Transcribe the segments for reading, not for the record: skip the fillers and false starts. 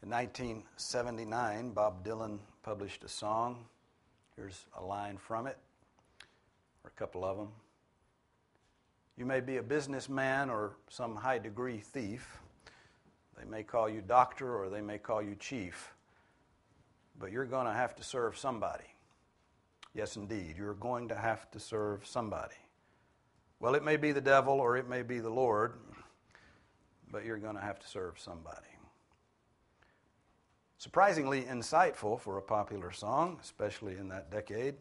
In 1979, Bob Dylan published a song. Here's a line from it, or a couple of them. You may be a businessman or some high-degree thief. They may call you doctor or they may call you chief, but you're going to have to serve somebody. Yes, indeed, you're going to have to serve somebody. Well, it may be the devil or it may be the Lord, but you're going to have to serve somebody. Surprisingly insightful for a popular song, especially in that decade.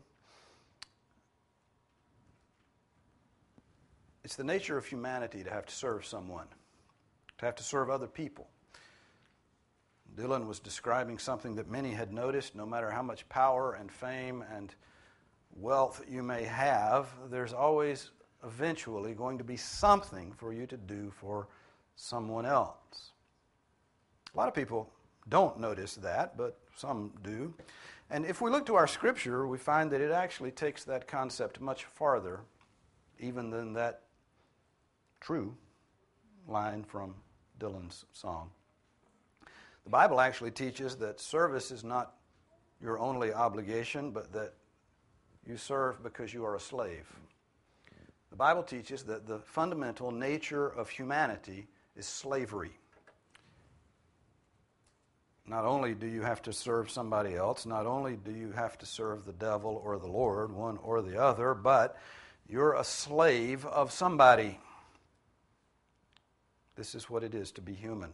It's the nature of humanity to have to serve someone, to have to serve other people. Dylan was describing something that many had noticed. No matter how much power and fame and wealth you may have, there's always eventually going to be something for you to do for someone else. A lot of people don't notice that, but some do. And if we look to our scripture, we find that it actually takes that concept much farther, even than that true line from Dylan's song. The Bible actually teaches that service is not your only obligation, but that you serve because you are a slave. The Bible teaches that the fundamental nature of humanity is slavery. Not only do you have to serve somebody else, not only do you have to serve the devil or the Lord, one or the other, but you're a slave of somebody. This is what it is to be human.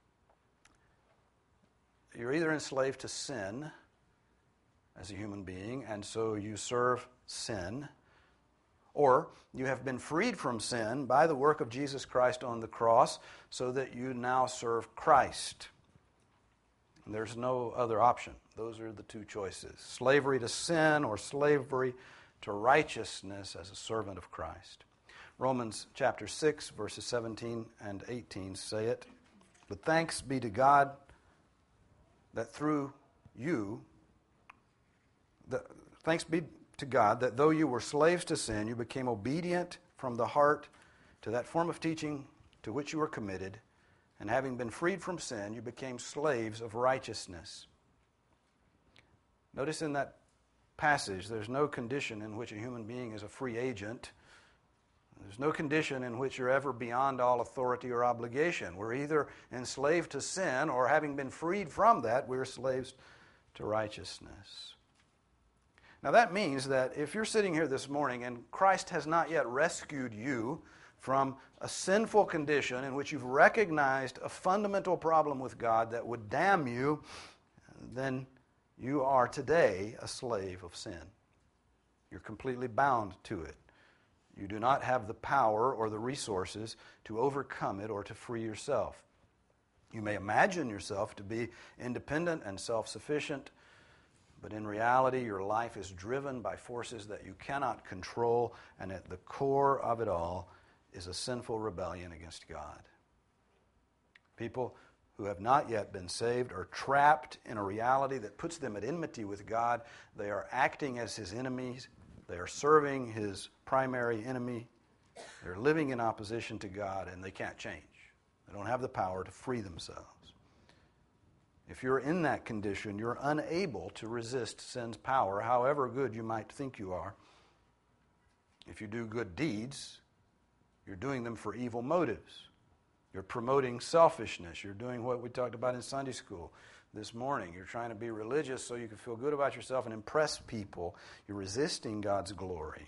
You're either enslaved to sin as a human being, and so you serve sin, or you have been freed from sin by the work of Jesus Christ on the cross, so that you now serve Christ. And there's no other option. Those are the two choices: slavery to sin or slavery to righteousness as a servant of Christ. Romans chapter 6, verses 17 and 18 say it. But thanks be to God that through you, thanks be to God that though you were slaves to sin, you became obedient from the heart to that form of teaching to which you were committed, and having been freed from sin, you became slaves of righteousness. Notice in that passage, there's no condition in which a human being is a free agent. There's no condition in which you're ever beyond all authority or obligation. We're either enslaved to sin, or having been freed from that, we're slaves to righteousness. Now that means that if you're sitting here this morning and Christ has not yet rescued you from a sinful condition in which you've recognized a fundamental problem with God that would damn you, then you are today a slave of sin. You're completely bound to it. You do not have the power or the resources to overcome it or to free yourself. You may imagine yourself to be independent and self-sufficient, but in reality, your life is driven by forces that you cannot control, and at the core of it all is a sinful rebellion against God. People who have not yet been saved are trapped in a reality that puts them at enmity with God. They are acting as His enemies. They are serving His primary enemy. They're living in opposition to God, and they can't change. They don't have the power to free themselves. If you're in that condition, you're unable to resist sin's power, however good you might think you are. If you do good deeds, you're doing them for evil motives. You're promoting selfishness. You're doing what we talked about in Sunday school this morning. You're trying to be religious so you can feel good about yourself and impress people. You're resisting God's glory.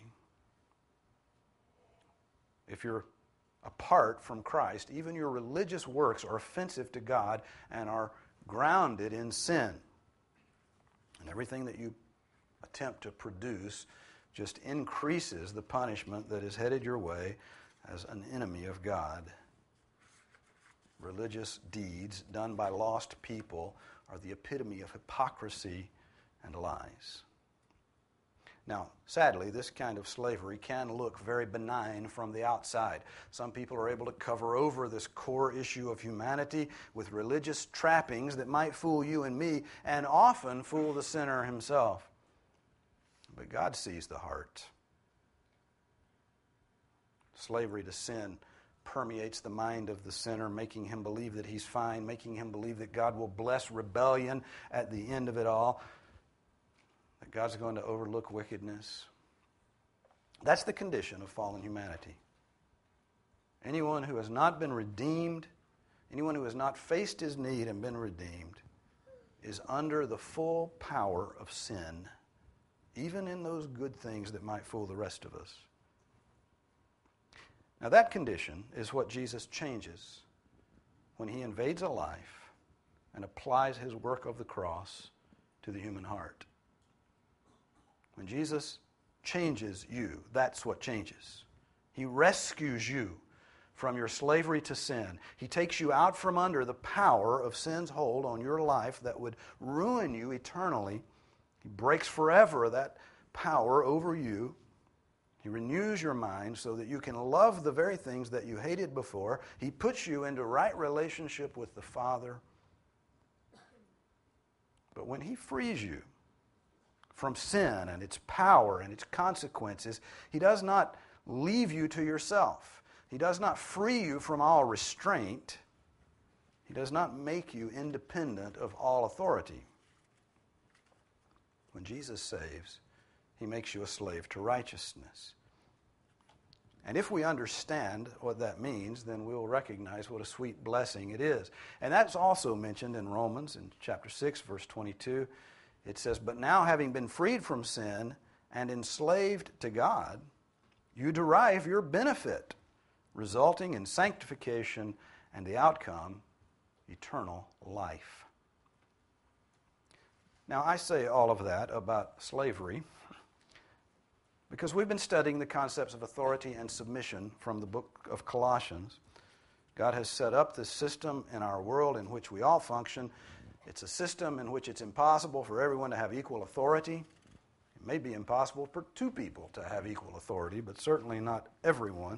If you're apart from Christ, even your religious works are offensive to God and are grounded in sin. And everything that you attempt to produce just increases the punishment that is headed your way as an enemy of God. Religious deeds done by lost people are the epitome of hypocrisy and lies. Now, sadly, this kind of slavery can look very benign from the outside. Some people are able to cover over this core issue of humanity with religious trappings that might fool you and me, and often fool the sinner himself. But God sees the heart. Slavery to sin permeates the mind of the sinner, making him believe that he's fine, making him believe that God will bless rebellion at the end of it all, that God's going to overlook wickedness. That's the condition of fallen humanity. Anyone who has not been redeemed, anyone who has not faced his need and been redeemed, is under the full power of sin, even in those good things that might fool the rest of us. Now that condition is what Jesus changes when he invades a life and applies his work of the cross to the human heart. When Jesus changes you, that's what changes. He rescues you from your slavery to sin. He takes you out from under the power of sin's hold on your life that would ruin you eternally. He breaks forever that power over you. He renews your mind so that you can love the very things that you hated before. He puts you into right relationship with the Father. But when he frees you from sin and its power and its consequences, he does not leave you to yourself. He does not free you from all restraint. He does not make you independent of all authority. When Jesus saves, he makes you a slave to righteousness. And if we understand what that means, then we'll recognize what a sweet blessing it is. And that's also mentioned in Romans in chapter 6, verse 22. It says, "But now having been freed from sin and enslaved to God, you derive your benefit, resulting in sanctification and the outcome, eternal life." Now, I say all of that about slavery because we've been studying the concepts of authority and submission from the book of Colossians. God has set up this system in our world in which we all function. It's a system in which it's impossible for everyone to have equal authority. It may be impossible for two people to have equal authority, but certainly not everyone.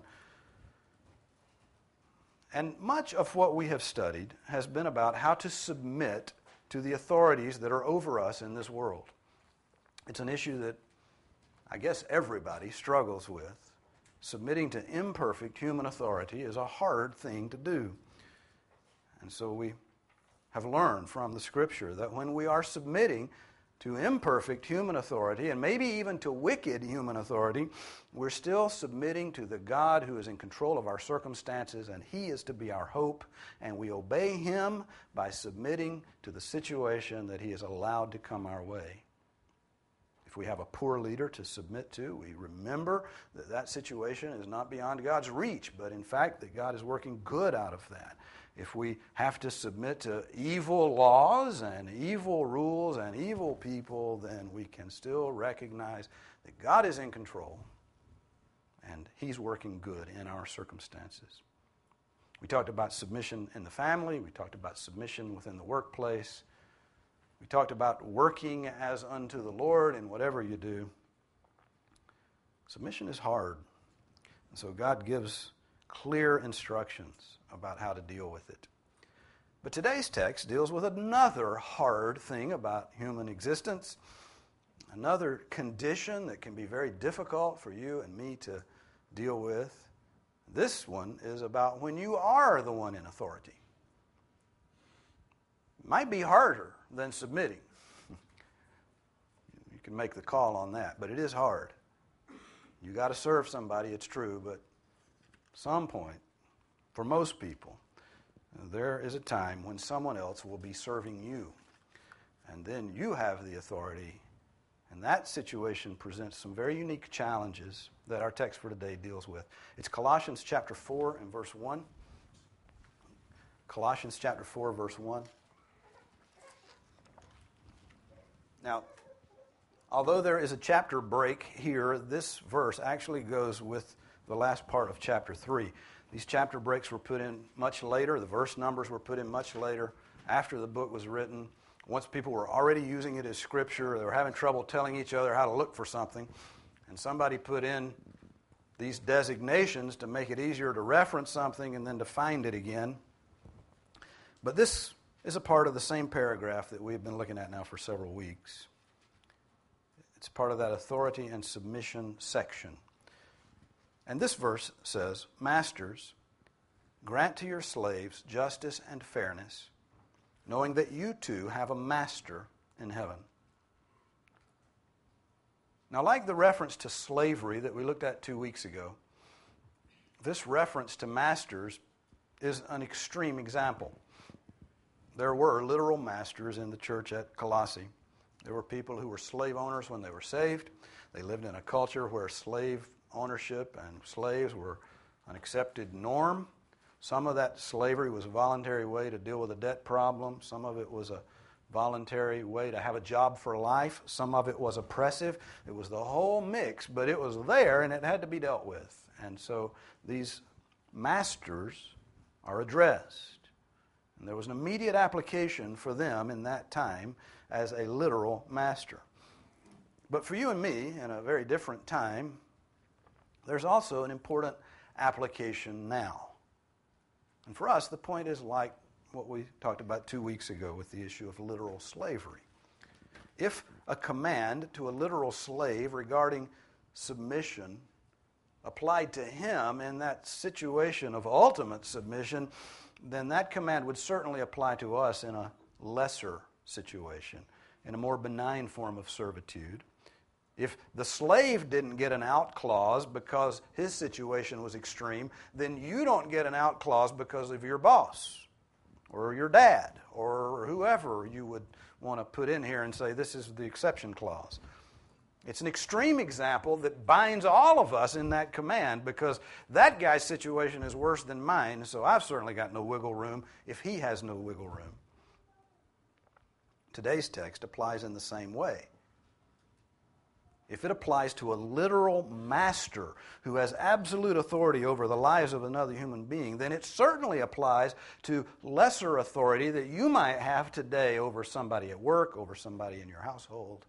And much of what we have studied has been about how to submit to the authorities that are over us in this world. It's an issue that I guess everybody struggles with. Submitting to imperfect human authority is a hard thing to do. And so we have learned from the Scripture that when we are submitting to imperfect human authority, and maybe even to wicked human authority, we're still submitting to the God who is in control of our circumstances, and he is to be our hope, and we obey him by submitting to the situation that he has allowed to come our way. If we have a poor leader to submit to, we remember that that situation is not beyond God's reach, but in fact that God is working good out of that. If we have to submit to evil laws and evil rules and evil people, then we can still recognize that God is in control and he's working good in our circumstances. We talked about submission in the family. We talked about submission within the workplace. We talked about working as unto the Lord in whatever you do. Submission is hard. And so God gives clear instructions about how to deal with it. But today's text deals with another hard thing about human existence, another condition that can be very difficult for you and me to deal with. This one is about when you are the one in authority. It might be harder than submitting. You can make the call on that, but it is hard. You got to serve somebody, it's true, but at some point, for most people, there is a time when someone else will be serving you, and then you have the authority, and that situation presents some very unique challenges that our text for today deals with. It's Colossians chapter 4 and verse 1. Colossians chapter 4, verse 1. Now, although there is a chapter break here, this verse actually goes with the last part of chapter 3. These chapter breaks were put in much later. The verse numbers were put in much later, after the book was written. Once people were already using it as Scripture, they were having trouble telling each other how to look for something, and somebody put in these designations to make it easier to reference something and then to find it again. But this is a part of the same paragraph that we've been looking at now for several weeks. It's part of that authority and submission section. And this verse says, "Masters, grant to your slaves justice and fairness, knowing that you too have a master in heaven. Now, like the reference to slavery that we looked at 2 weeks ago, this reference to masters is an extreme example. There were literal masters in the church at Colossae. There were people who were slave owners when they were saved. They lived in a culture where slave ownership and slaves were an accepted norm. Some of that slavery was a voluntary way to deal with a debt problem. Some of it was a voluntary way to have a job for life. Some of it was oppressive. It was the whole mix, but it was there and it had to be dealt with. And so these masters are addressed. And there was an immediate application for them in that time as a literal master. But for you and me, in a very different time, there's also an important application now. And for us, the point is like what we talked about 2 weeks ago with the issue of literal slavery. If a command to a literal slave regarding submission applied to him in that situation of ultimate submission, then that command would certainly apply to us in a lesser situation, in a more benign form of servitude. If the slave didn't get an out clause because his situation was extreme, then you don't get an out clause because of your boss or your dad or whoever you would want to put in here and say this is the exception clause. It's an extreme example that binds all of us in that command because that guy's situation is worse than mine, so I've certainly got no wiggle room if he has no wiggle room. Today's text applies in the same way. If it applies to a literal master who has absolute authority over the lives of another human being, then it certainly applies to lesser authority that you might have today over somebody at work, over somebody in your household.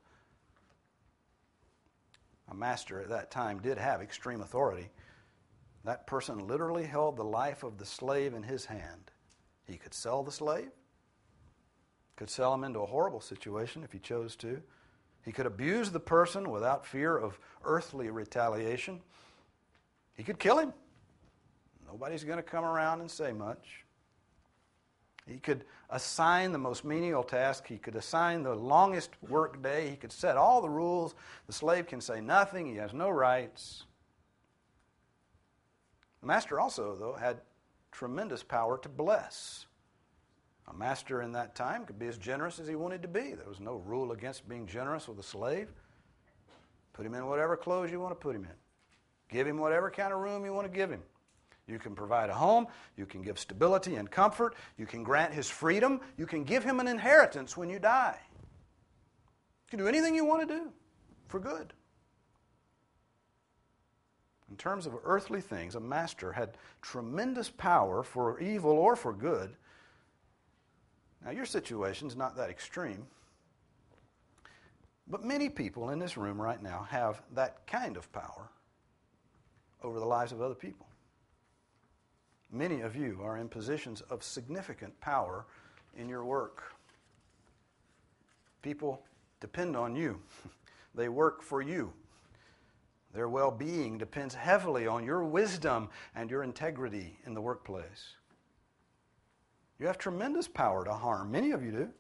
A master at that time did have extreme authority. That person literally held the life of the slave in his hand. He could sell the slave, could sell him into a horrible situation if he chose to. He could abuse the person without fear of earthly retaliation. He could kill him. Nobody's going to come around and say much. He could assign the most menial task. He could assign the longest work day. He could set all the rules. The slave can say nothing. He has no rights. The master also, though, had tremendous power to bless. A master in that time could be as generous as he wanted to be. There was no rule against being generous with a slave. Put him in whatever clothes you want to put him in. Give him whatever kind of room you want to give him. You can provide a home. You can give stability and comfort. You can grant his freedom. You can give him an inheritance when you die. You can do anything you want to do for good. In terms of earthly things, a master had tremendous power for evil or for good. Now, your situation's not that extreme, but many people in this room right now have that kind of power over the lives of other people. Many of you are in positions of significant power in your work. People depend on you. They work for you. Their well-being depends heavily on your wisdom and your integrity in the workplace. You have tremendous power to harm. Many of you do.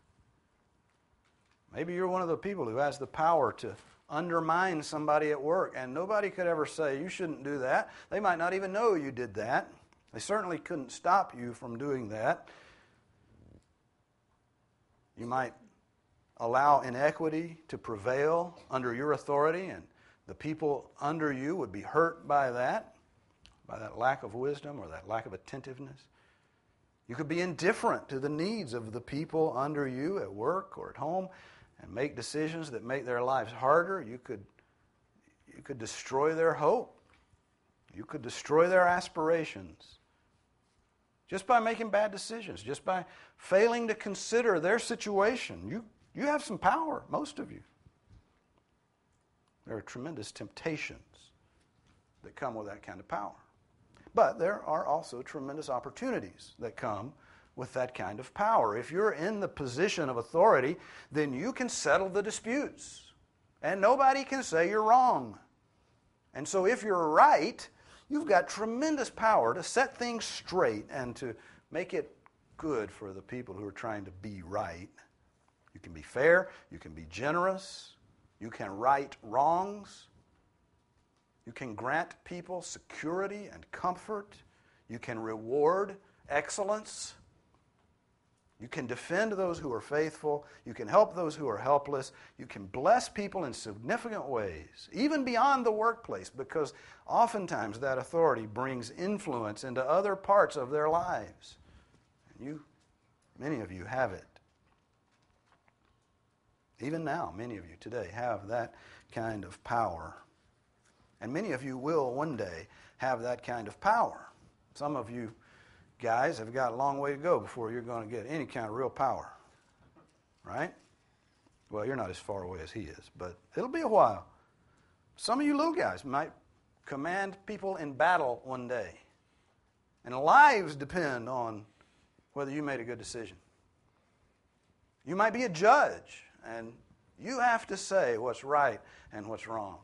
Maybe you're one of the people who has the power to undermine somebody at work, and nobody could ever say, you shouldn't do that. They might not even know you did that. They certainly couldn't stop you from doing that. You might allow inequity to prevail under your authority, and the people under you would be hurt by that lack of wisdom or that lack of attentiveness. You could be indifferent to the needs of the people under you at work or at home and make decisions that make their lives harder. You could destroy their hope. You could destroy their aspirations just by making bad decisions, just by failing to consider their situation. You have some power, most of you. There are tremendous temptations that come with that kind of power. But there are also tremendous opportunities that come with that kind of power. If you're in the position of authority, then you can settle the disputes. And nobody can say you're wrong. And so if you're right, you've got tremendous power to set things straight and to make it good for the people who are trying to be right. You can be fair, you can be generous, you can right wrongs, you can grant people security and comfort, you can reward excellence, you can defend those who are faithful, you can help those who are helpless, you can bless people in significant ways, even beyond the workplace, because oftentimes that authority brings influence into other parts of their lives. And many of you have it. Even now, many of you today have that kind of power. And many of you will one day have that kind of power. Some of you guys have got a long way to go before you're going to get any kind of real power. Right? Well, you're not as far away as he is, but it'll be a while. Some of you little guys might command people in battle one day. And lives depend on whether you made a good decision. You might be a judge, and you have to say what's right and what's wrong.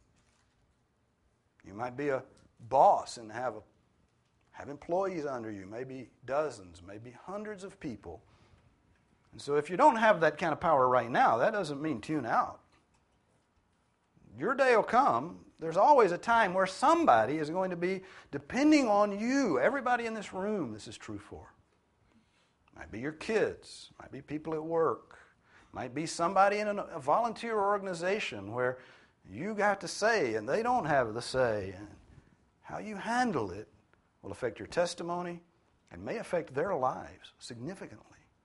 You might be a boss and have employees under you, maybe dozens, maybe hundreds of people. And so if you don't have that kind of power right now, that doesn't mean tune out. Your day will come. There's always a time where somebody is going to be depending on you. Everybody in this room, this is true for. Might be your kids, might be people at work, might be somebody in a volunteer organization where you got to say and they don't have the say. And how you handle it will affect your testimony and may affect their lives significantly.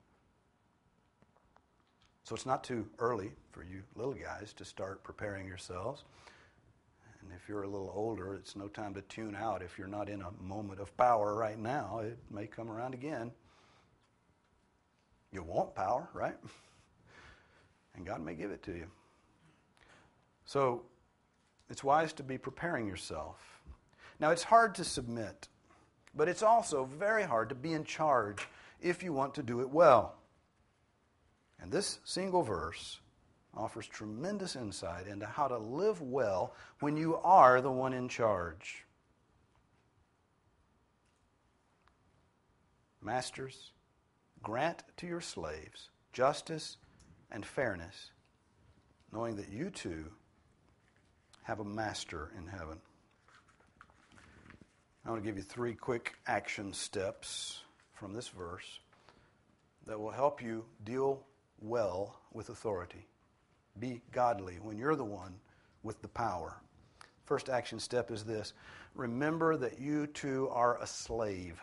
So it's not too early for you little guys to start preparing yourselves. And if you're a little older, it's no time to tune out. If you're not in a moment of power right now, it may come around again. You want power, right? And God may give it to you. So it's wise to be preparing yourself. Now, it's hard to submit, but it's also very hard to be in charge if you want to do it well. And this single verse offers tremendous insight into how to live well when you are the one in charge. Masters, grant to your slaves justice and fairness, knowing that you too have a master in heaven. I want to give you 3 quick action steps from this verse that will help you deal well with authority. Be godly when you're the one with the power. First action step is this: remember that you too are a slave.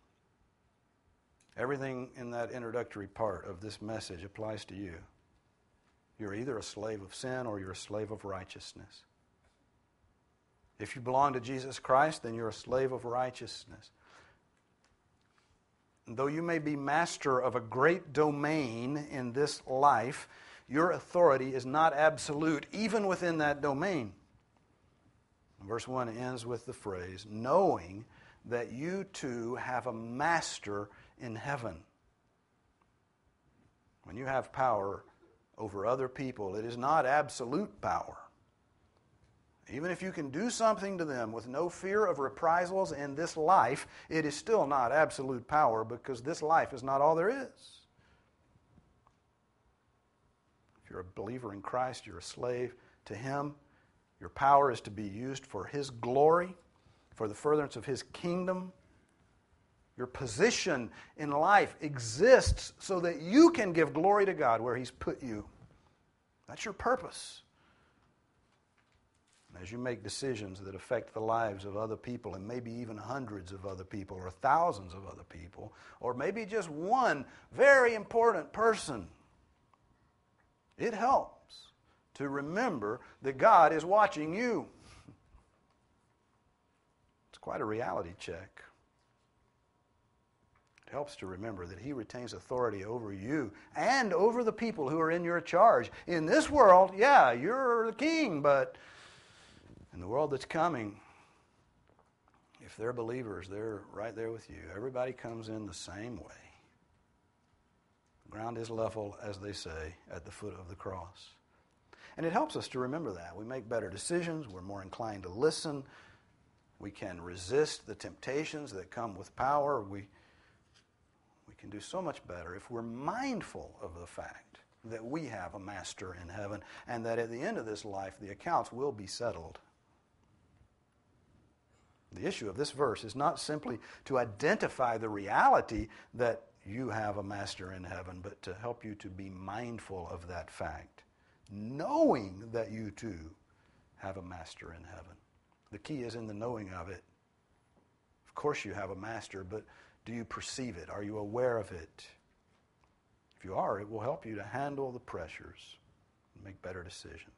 Everything in that introductory part of this message applies to you. You're either a slave of sin or you're a slave of righteousness. If you belong to Jesus Christ, then you're a slave of righteousness. And though you may be master of a great domain in this life, your authority is not absolute, even within that domain. Verse 1 ends with the phrase, knowing that you too have a master in heaven. When you have power over other people, it is not absolute power. Even if you can do something to them with no fear of reprisals in this life, it is still not absolute power, because this life is not all there is. If you're a believer in Christ, you're a slave to Him. Your power is to be used for His glory, for the furtherance of His kingdom. Your position in life exists so that you can give glory to God where He's put you. That's your purpose. As you make decisions that affect the lives of other people, and maybe even hundreds of other people, or thousands of other people, or maybe just one very important person, it helps to remember that God is watching you. It's quite a reality check. It helps to remember that He retains authority over you and over the people who are in your charge. In this world, yeah, you're the king, but in the world that's coming, if they're believers, they're right there with you. Everybody comes in the same way. The ground is level, as they say, at the foot of the cross. And it helps us to remember that. We make better decisions. We're more inclined to listen. We can resist the temptations that come with power. We can do so much better if we're mindful of the fact that we have a master in heaven and that at the end of this life the accounts will be settled. The issue of this verse is not simply to identify the reality that you have a master in heaven, but to help you to be mindful of that fact, knowing that you too have a master in heaven. The key is in the knowing of it. Of course you have a master, but do you perceive it? Are you aware of it? If you are, it will help you to handle the pressures and make better decisions.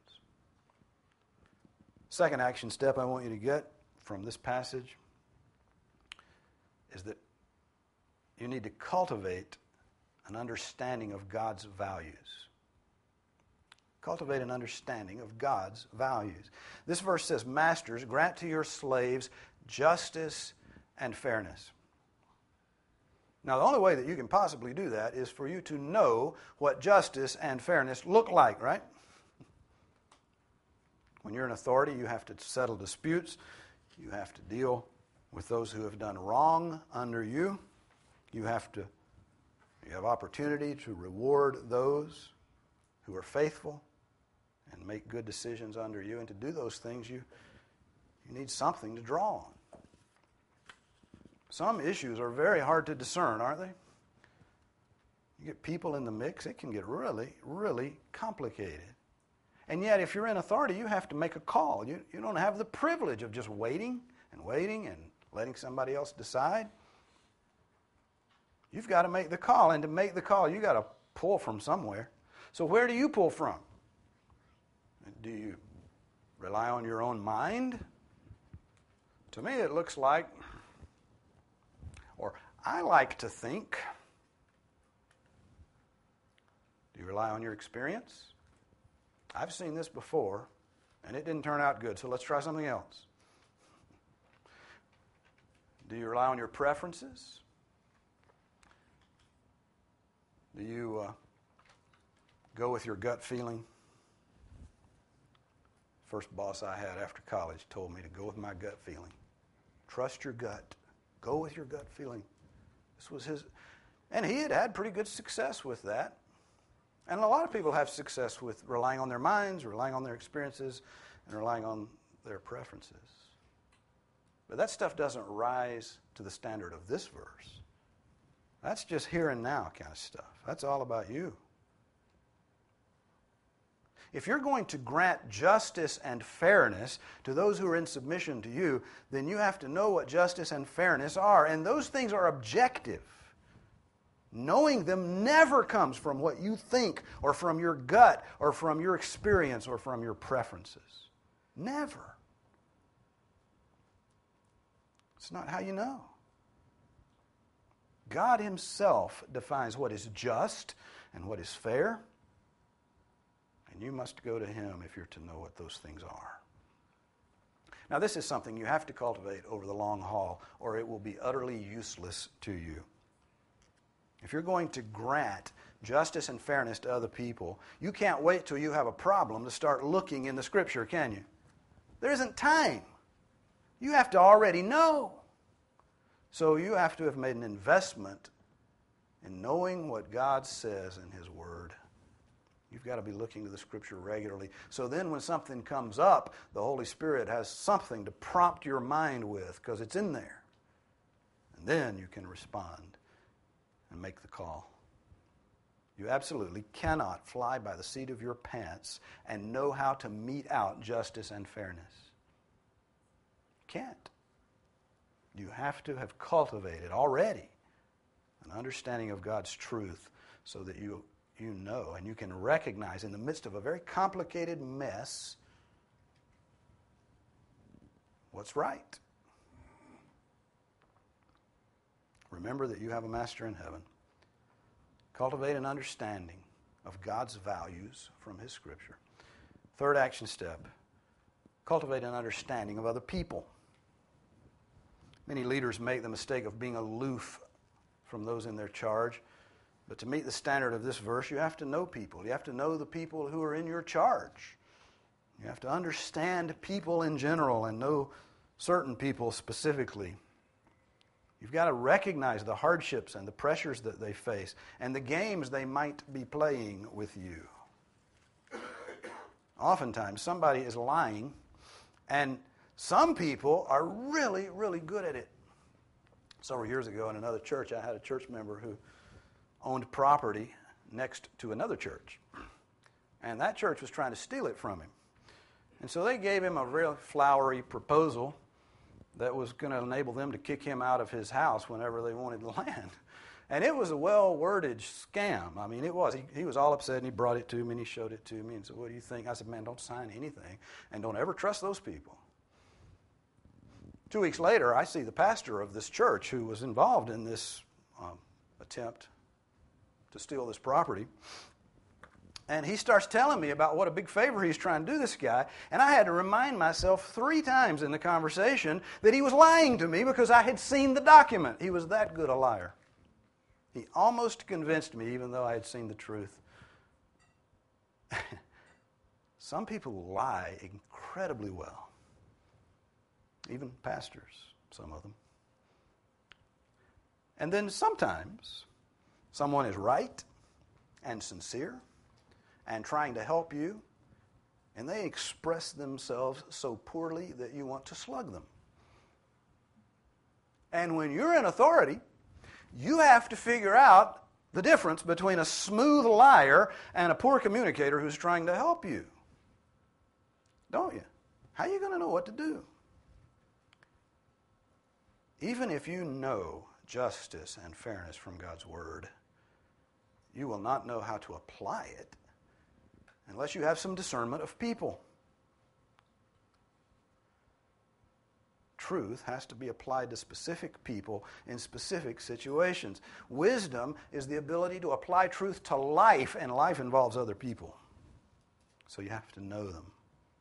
Second action step I want you to get from this passage is that you need to cultivate an understanding of God's values. Cultivate an understanding of God's values. This verse says, "Masters, grant to your slaves justice and fairness." Now, the only way that you can possibly do that is for you to know what justice and fairness look like, right? When you're in authority, you have to settle disputes. You have to deal with those who have done wrong under you. You have opportunity to reward those who are faithful and make good decisions under you. And to do those things, you need something to draw on. Some issues are very hard to discern, aren't they? You get people in the mix, it can get really, really complicated. And yet, if you're in authority, you have to make a call. You don't have the privilege of just waiting and letting somebody else decide. You've got to make the call, and to make the call, you've got to pull from somewhere. So where do you pull from? Do you rely on your own mind? To me, it looks like, or I like to think, do you rely on your experience? I've seen this before, and it didn't turn out good, so let's try something else. Do you rely on your preferences? Do you go with your gut feeling? First boss I had after college told me to go with my gut feeling. Trust your gut. Go with your gut feeling. This was his, and he had pretty good success with that. And a lot of people have success with relying on their minds, relying on their experiences, and relying on their preferences. But that stuff doesn't rise to the standard of this verse. That's just here and now kind of stuff. That's all about you. If you're going to grant justice and fairness to those who are in submission to you, then you have to know what justice and fairness are. And those things are objective. Knowing them never comes from what you think or from your gut or from your experience or from your preferences. Never. It's not how you know. God Himself defines what is just and what is fair. And you must go to Him if you're to know what those things are. Now, this is something you have to cultivate over the long haul, or it will be utterly useless to you. If you're going to grant justice and fairness to other people, you can't wait till you have a problem to start looking in the Scripture, can you? There isn't time. You have to already know. So you have to have made an investment in knowing what God says in His Word. You've got to be looking to the Scripture regularly. So then when something comes up, the Holy Spirit has something to prompt your mind with because it's in there. And then you can respond and make the call. You absolutely cannot fly by the seat of your pants and know how to mete out justice and fairness. You can't. You have to have cultivated already an understanding of God's truth so that you know and you can recognize in the midst of a very complicated mess what's right. Remember that you have a master in heaven. Cultivate an understanding of God's values from His Scripture. Third action step, cultivate an understanding of other people. Many leaders make the mistake of being aloof from those in their charge. But to meet the standard of this verse, you have to know people. You have to know the people who are in your charge. You have to understand people in general and know certain people specifically. You've got to recognize the hardships and the pressures that they face and the games they might be playing with you. Oftentimes, somebody is lying, and some people are really, really good at it. Several years ago in another church, I had a church member who owned property next to another church. And that church was trying to steal it from him. And so they gave him a real flowery proposal that was going to enable them to kick him out of his house whenever they wanted the land. And it was a well-worded scam. I mean, it was. He was all upset, and he brought it to me, and he showed it to me, and said, what do you think? I said, man, don't sign anything, and don't ever trust those people. 2 weeks later, I see the pastor of this church who was involved in this attempt to steal this property. And he starts telling me about what a big favor he's trying to do this guy. And I had to remind myself 3 times in the conversation that he was lying to me because I had seen the document. He was that good a liar. He almost convinced me, even though I had seen the truth. Some people lie incredibly well. Even pastors, some of them. And then sometimes someone is right and sincere and trying to help you, and they express themselves so poorly that you want to slug them. And when you're in authority, you have to figure out the difference between a smooth liar and a poor communicator who's trying to help you. Don't you? How are you going to know what to do? Even if you know justice and fairness from God's Word, you will not know how to apply it unless you have some discernment of people. Truth has to be applied to specific people in specific situations. Wisdom is the ability to apply truth to life, and life involves other people. So you have to know them.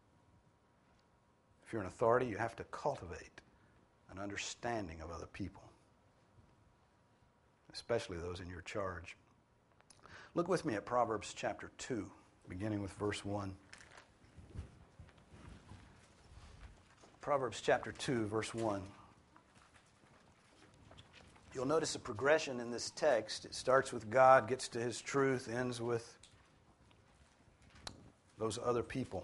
If you're an authority, you have to cultivate an understanding of other people, especially those in your charge. Look with me at Proverbs chapter 2, beginning with verse 1. Proverbs chapter 2, verse 1. You'll notice a progression in this text. It starts with God, gets to His truth, ends with those other people.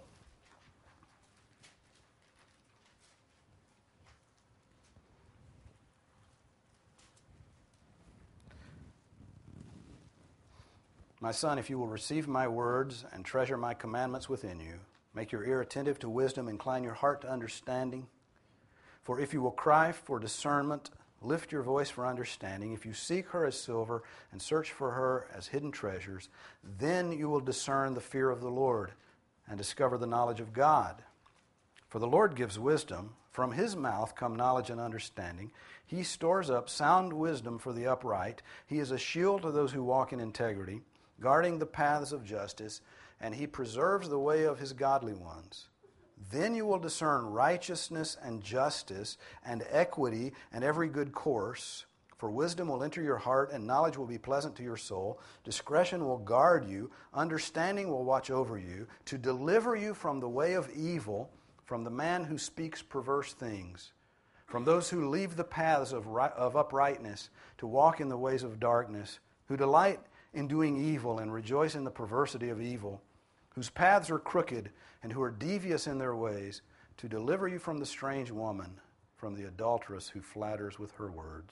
My son, if you will receive my words and treasure my commandments within you, make your ear attentive to wisdom, incline your heart to understanding. For if you will cry for discernment, lift your voice for understanding. If you seek her as silver and search for her as hidden treasures, then you will discern the fear of the Lord and discover the knowledge of God. For the Lord gives wisdom. From His mouth come knowledge and understanding. He stores up sound wisdom for the upright. He is a shield to those who walk in integrity, guarding the paths of justice, and He preserves the way of His godly ones. Then you will discern righteousness and justice and equity and every good course. For wisdom will enter your heart, and knowledge will be pleasant to your soul. Discretion will guard you. Understanding will watch over you, to deliver you from the way of evil, from the man who speaks perverse things, from those who leave the paths of uprightness to walk in the ways of darkness, who delight in doing evil and rejoice in the perversity of evil, whose paths are crooked and who are devious in their ways, to deliver you from the strange woman, from the adulteress who flatters with her words.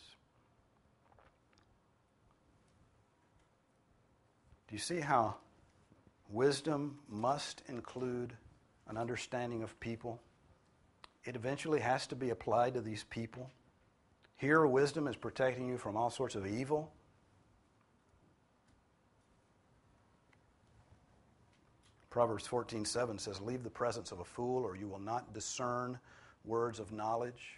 Do you see how wisdom must include an understanding of people? It eventually has to be applied to these people. Here, wisdom is protecting you from all sorts of evil. Proverbs 14:7 says, leave the presence of a fool, or you will not discern words of knowledge.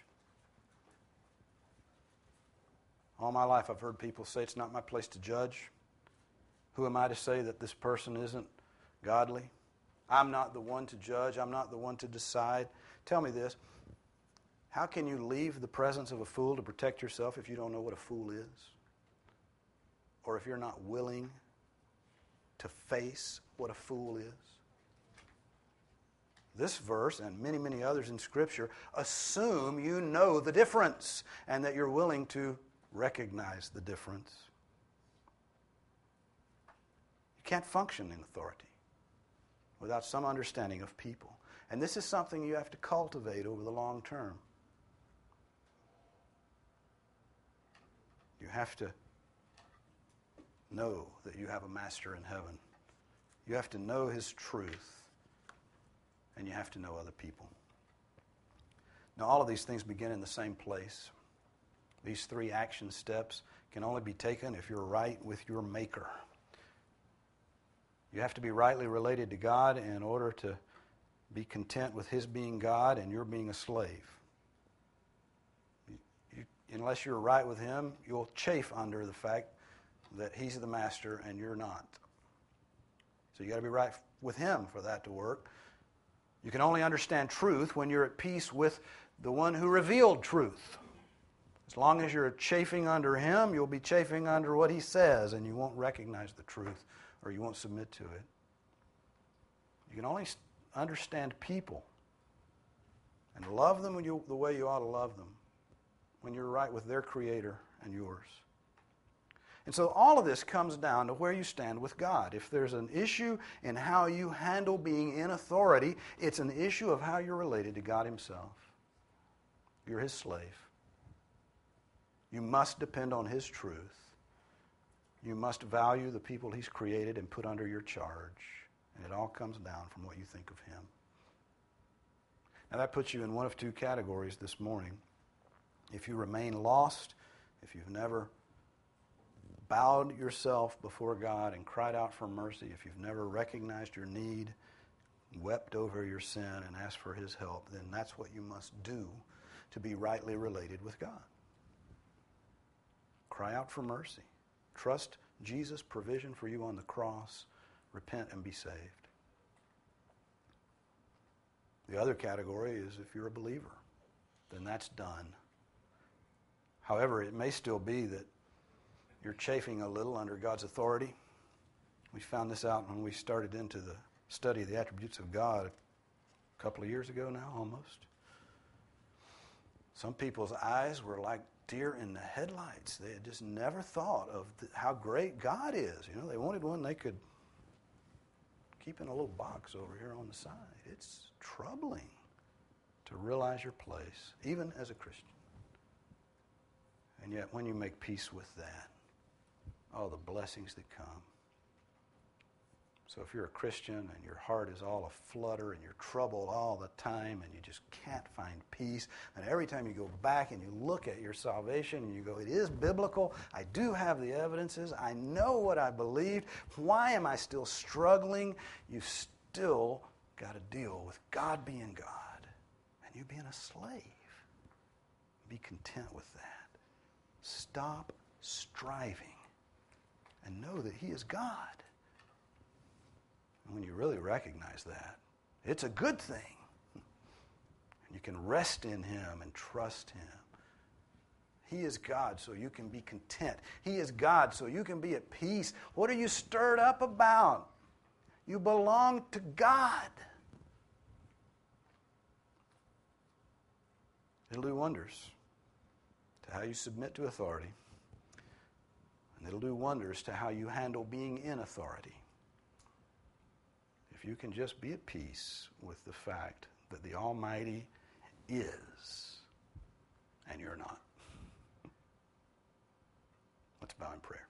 All my life I've heard people say, it's not my place to judge. Who am I to say that this person isn't godly? I'm not the one to judge. I'm not the one to decide. Tell me this. How can you leave the presence of a fool to protect yourself if you don't know what a fool is? Or if you're not willing to face what a fool is? this verse and many, many others in Scripture assume you know the difference and that you're willing to recognize the difference. You can't function in authority without some understanding of people. And this is something you have to cultivate over the long term. You have to know that you have a master in heaven. You have to know his truth. And you have to know other people. Now, all of these things begin in the same place. These 3 action steps can only be taken if you're right with your Maker. You have to be rightly related to God in order to be content with his being God and your being a slave. Unless you're right with him, you'll chafe under the fact that he's the master and you're not. So you got to be right with him for that to work. You can only understand truth when you're at peace with the one who revealed truth. As long as you're chafing under him, you'll be chafing under what he says, and you won't recognize the truth, or you won't submit to it. You can only understand people and love them the way you ought to love them when you're right with their Creator and yours. And so all of this comes down to where you stand with God. If there's an issue in how you handle being in authority, it's an issue of how you're related to God himself. You're his slave. You must depend on his truth. You must value the people he's created and put under your charge. And it all comes down from what you think of him. Now that puts you in one of 2 categories this morning. If you remain lost, if you've never bowed yourself before God and cried out for mercy, if you've never recognized your need, wept over your sin, and asked for his help, then that's what you must do to be rightly related with God. Cry out for mercy. Trust Jesus' provision for you on the cross. Repent and be saved. The other category is if you're a believer, then that's done. However, it may still be that you're chafing a little under God's authority. We found this out when we started into the study of the attributes of God a couple of years ago now, almost. Some people's eyes were like deer in the headlights. They had just never thought of how great God is. You know, they wanted one they could keep in a little box over here on the side. It's troubling to realize your place, even as a Christian. And yet when you make peace with that, all the blessings that come. So if you're a Christian and your heart is all aflutter and you're troubled all the time and you just can't find peace, and every time you go back and you look at your salvation and you go, it is biblical, I do have the evidences, I know what I believed, why am I still struggling? You've still got to deal with God being God and you being a slave. Be content with that. Stop striving and know that he is God. And when you really recognize that, it's a good thing. And you can rest in him and trust him. He is God, so you can be content. He is God, so you can be at peace. What are you stirred up about? You belong to God. It'll do wonders to how you submit to authority. And it'll do wonders to how you handle being in authority. If you can just be at peace with the fact that the Almighty is, and you're not. Let's bow in prayer.